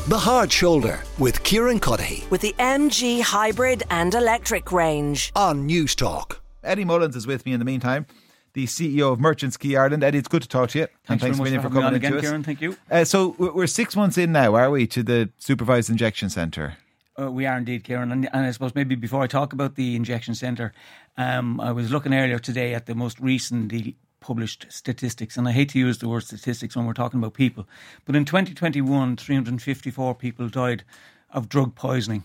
The Hard Shoulder with Kieran Cuddihy with the MG hybrid and electric range on News Talk. Eddie Mullins is with me in the meantime, the CEO of Merchants Key Ireland. Eddie, it's good to talk to you. Thanks very much for coming on again, Kieran. Thank you. So we're 6 months in now, are we, to the Supervised Injection Centre? We are indeed, Kieran. And I suppose maybe before I talk about the injection centre, I was looking earlier today at the most recently published statistics, and I hate to use the word statistics when we're talking about people, but in 2021 354 people died of drug poisoning.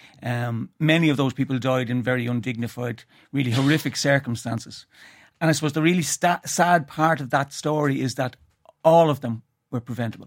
Many of those people died in very undignified, really horrific circumstances, and I suppose the really sad part of that story is that all of them were preventable.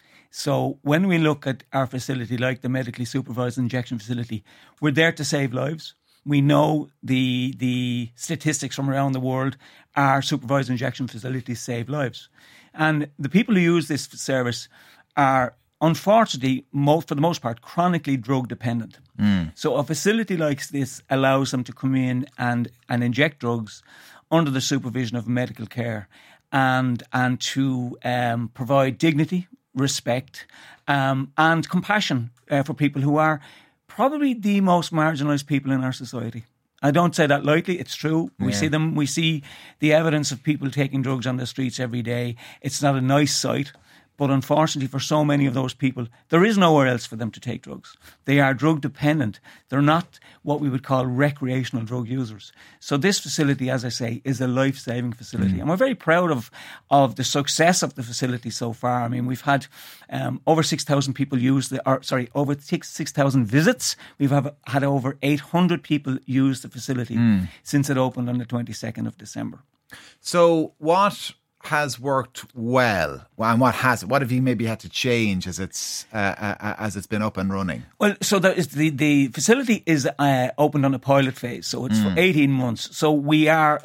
So when we look at our facility, like the medically supervised injection facility, we're there to save lives. We know the statistics from around the world are supervised injection facilities save lives. And the people who use this service are, unfortunately, for the most part, chronically drug dependent. So a facility like this allows them to come in and inject drugs under the supervision of medical care and to provide dignity, respect, and compassion for people who are probably the most marginalised people in our society. I don't say that lightly, it's true. We see them, we see the evidence of people taking drugs on the streets every day. It's not a nice sight, but unfortunately for so many of those people, there is nowhere else for them to take drugs. They are drug dependent. They're not what we would call recreational drug users. So this facility, as I say, is a life-saving facility. And we're very proud of the success of the facility so far. I mean, we've had over 6,000 people over 6,000 visits. We've had over 800 people use the facility since it opened on the 22nd of December. So what has worked well, and what have you maybe had to change as it's been up and running? Well, so the facility is opened on a pilot phase, so it's for 18 months. So we are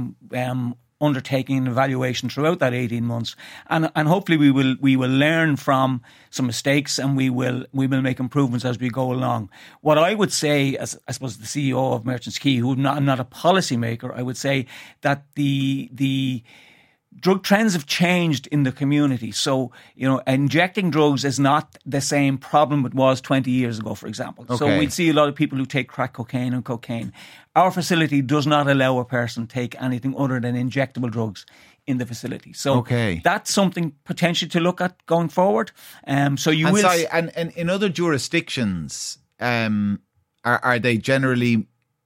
undertaking an evaluation throughout that 18 months, and hopefully we will learn from some mistakes, and we will make improvements as we go along. What I would say, as I suppose the CEO of Merchants Key, I'm not a policy maker, I would say that the drug trends have changed in the community. So, injecting drugs is not the same problem it was 20 years ago, for example. Okay. So we'd see a lot of people who take crack cocaine and cocaine. Our facility does not allow a person to take anything other than injectable drugs in the facility. So that's something potentially to look at going forward. And in other jurisdictions, are they generally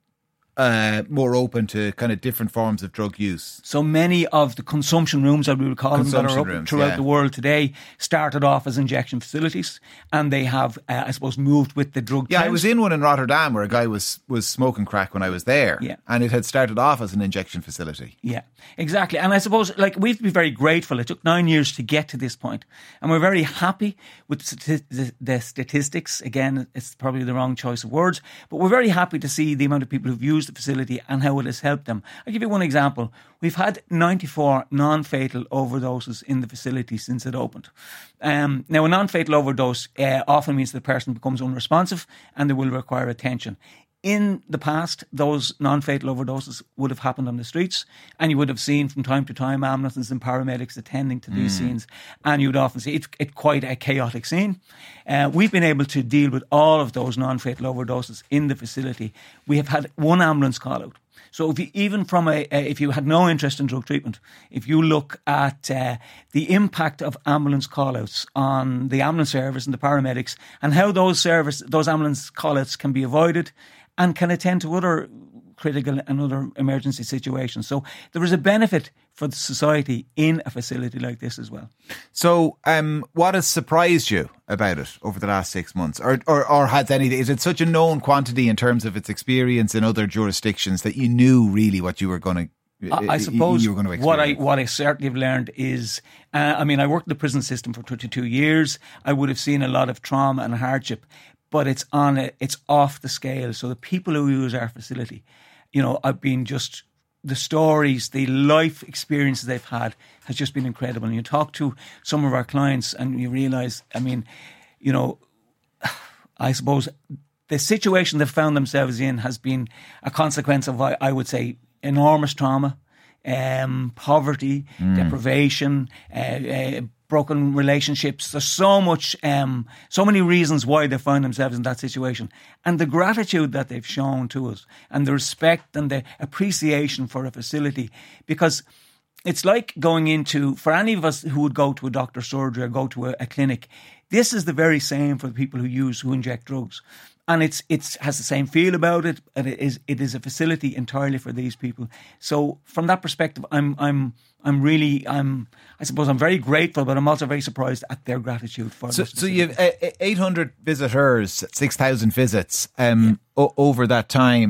more open to kind of different forms of drug use? So many of the consumption rooms, as we would call them, that are open throughout the world today started off as injection facilities, and they have, I suppose, moved with the drug trends. I was in one in Rotterdam where a guy was smoking crack when I was there, and it had started off as an injection facility. Yeah, exactly. And I suppose, we have to be very grateful. It took 9 years to get to this point, and we're very happy with the statistics. Again, it's probably the wrong choice of words, but we're very happy to see the amount of people who've used the facility and how it has helped them. I'll give you one example. We've had 94 non-fatal overdoses in the facility since it opened. Now, a non-fatal overdose often means the person becomes unresponsive and they will require attention. In the past, those non-fatal overdoses would have happened on the streets, and you would have seen from time to time ambulances and paramedics attending to these scenes, and you would often see it's quite a chaotic scene. We've been able to deal with all of those non-fatal overdoses in the facility. We have had one ambulance call out. So if you had no interest in drug treatment, if you look at the impact of ambulance call-outs on the ambulance service and the paramedics, and how those ambulance call-outs can be avoided and can attend to other critical and other emergency situations. So there is a benefit for the society in a facility like this as well. So what has surprised you about it over the last 6 months? Or has anything, is it such a known quantity in terms of its experience in other jurisdictions that you knew really what you were going to I suppose what I certainly have learned is, I worked in the prison system for 22 years. I would have seen a lot of trauma and hardship, but it's off the scale. So the people who use our facility, I've been just, the stories, the life experiences they've had has just been incredible. And you talk to some of our clients and you realise, I suppose the situation they've found themselves in has been a consequence of, I would say, enormous trauma, poverty, deprivation, broken relationships. There's so many reasons why they find themselves in that situation. And the gratitude that they've shown to us, and the respect and the appreciation for a facility, because it's like going into, for any of us who would go to a doctor's surgery or go to a clinic, this is the very same for the people who inject drugs. And it has the same feel about it, and it is a facility entirely for these people. So from that perspective, I suppose I'm very grateful, but I'm also very surprised at their gratitude for this. So you have 800 visitors, 6,000 visits over that time.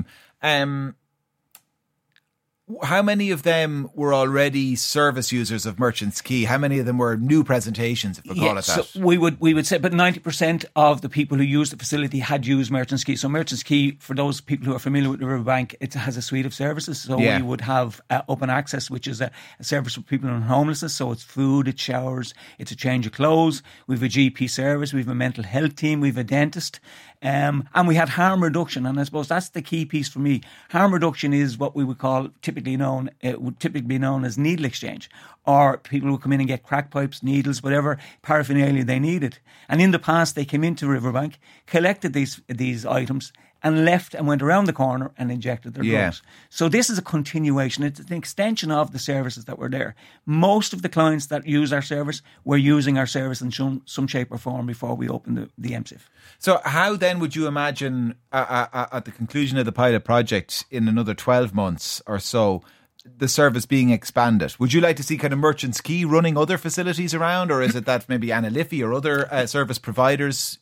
How many of them were already service users of Merchants Quay? How many of them were new presentations, if we call it that? So we would say, but 90% of the people who used the facility had used Merchants Quay. So Merchants Quay, for those people who are familiar with the Riverbank, it has a suite of services. So we would have open access, which is a service for people in homelessness. So it's food, it's showers, it's a change of clothes. We have a GP service, we have a mental health team, we have a dentist. And we had harm reduction, and I suppose that's the key piece for me. Harm reduction is what we would culd typically be known as needle exchange, or people would come in and get crack pipes, needles, whatever paraphernalia they needed. And in the past, they came into Riverbank, collected these items, and left and went around the corner and injected their drugs. So this is a continuation. It's an extension of the services that were there. Most of the clients that use our service were using our service in some shape or form before we opened the MSIF. So how then would you imagine at the conclusion of the pilot project in another 12 months or so, the service being expanded? Would you like to see kind of Merchants Quay running other facilities around, or is it that maybe Anna Liffey or other service providers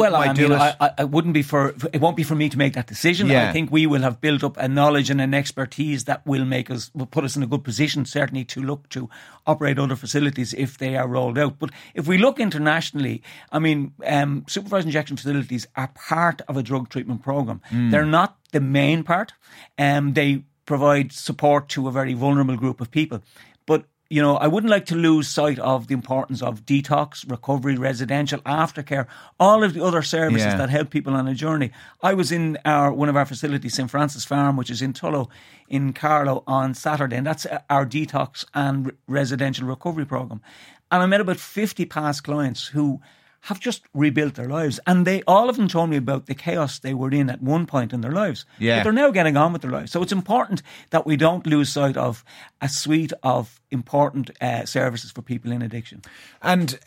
it won't be for me to make that decision. I think we will have built up a knowledge and an expertise that will put us in a good position, certainly, to look to operate other facilities if they are rolled out. But if we look internationally, supervised injection facilities are part of a drug treatment program. They're not the main part. They provide support to a very vulnerable group of people. But, I wouldn't like to lose sight of the importance of detox, recovery, residential, aftercare, all of the other services that help people on a journey. I was in one of our facilities, St. Francis Farm, which is in Tullow, in Carlow, on Saturday, and that's our detox and residential recovery program. And I met about 50 past clients who have just rebuilt their lives. And all of them told me about the chaos they were in at one point in their lives. But they're now getting on with their lives. So it's important that we don't lose sight of a suite of important services for people in addiction. And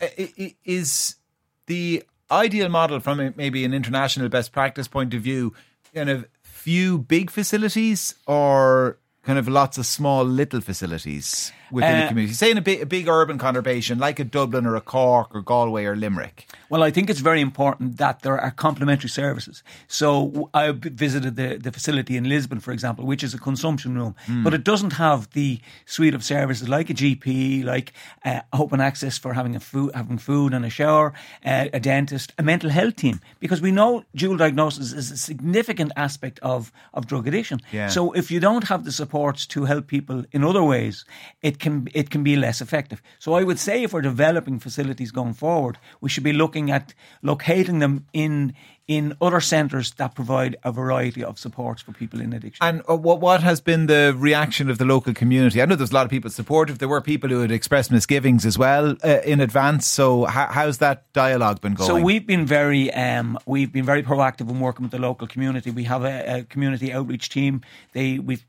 is the ideal model from maybe an international best practice point of view, kind of few big facilities or kind of lots of small little facilities within the community? Say in a big urban conurbation like a Dublin or a Cork or Galway or Limerick. Well, I think it's very important that there are complementary services. So I visited the facility in Lisbon, for example, which is a consumption room, but it doesn't have the suite of services like a GP, like open access for having food and a shower, a dentist, a mental health team, because we know dual diagnosis is a significant aspect of drug addiction. So if you don't have the supports to help people in other ways, it can be less effective. So I would say if we're developing facilities going forward, we should be looking at locating them in other centres that provide a variety of supports for people in addiction. And what has been the reaction of the local community? I know there's a lot of people supportive. There were people who had expressed misgivings as well in advance. So how's that dialogue been going? So we've been very proactive in working with the local community. We have a community outreach team. We've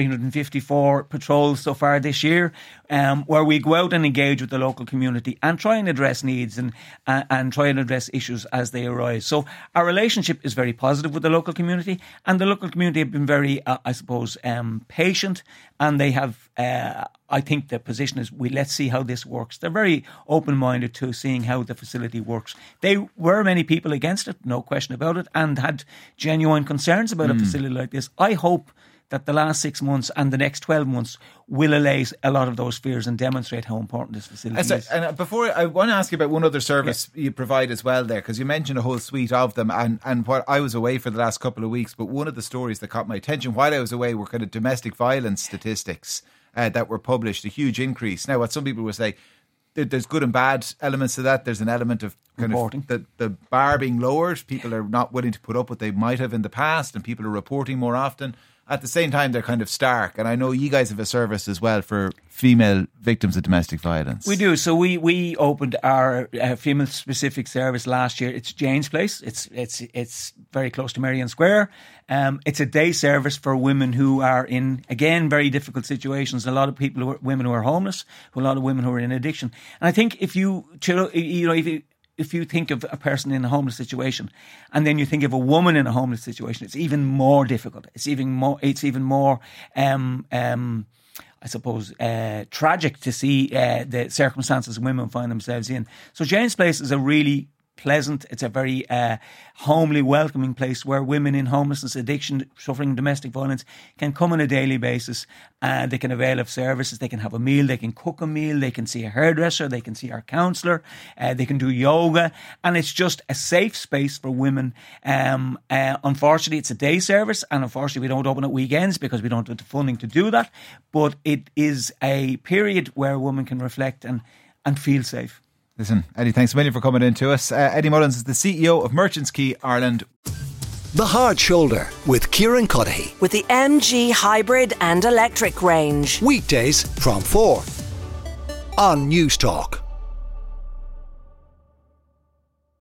354 patrols so far this year, where we go out and engage with the local community and try and address needs and try and address issues as they arise. So our relationship is very positive with the local community, and the local community have been very, patient, and they have, I think the position is, let's see how this works. They're very open-minded to seeing how the facility works. There were many people against it, no question about it, and had genuine concerns about a facility like this. I hope that the last 6 months and the next 12 months will allay a lot of those fears and demonstrate how important this facility is. And before, I want to ask you about one other service you provide as well there, because you mentioned a whole suite of them, and what I was away for the last couple of weeks, but one of the stories that caught my attention while I was away were kind of domestic violence statistics that were published, a huge increase. Now, what some people would say, there's good and bad elements to that. There's an element of kind of the bar being lowered. People are not willing to put up what they might have in the past, and people are reporting more often. at the same time, they're kind of stark. And I know you guys have a service as well for female victims of domestic violence. We do. So we opened our female specific service last year. It's Jane's Place. It's very close to Merrion Square. It's a day service for women who are in, again, very difficult situations. A lot of women who are homeless, a lot of women who are in addiction. And I think if you think of a person in a homeless situation, and then you think of a woman in a homeless situation, it's even more difficult. It's even more. I suppose, tragic to see the circumstances women find themselves in. So Jane's Place is a really pleasant, it's a very homely, welcoming place where women in homelessness, addiction, suffering domestic violence can come on a daily basis. They can avail of services, they can have a meal, they can cook a meal, they can see a hairdresser, they can see our counsellor, they can do yoga, and it's just a safe space for women. Unfortunately, it's a day service, and unfortunately we don't open at weekends because we don't have the funding to do that, but it is a period where a woman can reflect and feel safe. Listen, Eddie, thanks a million for coming in to us. Eddie Mullins is the CEO of Merchants Quay Ireland. The Hard Shoulder with Kieran Cuddihy. With the MG hybrid and electric range. Weekdays from 4 on News Talk.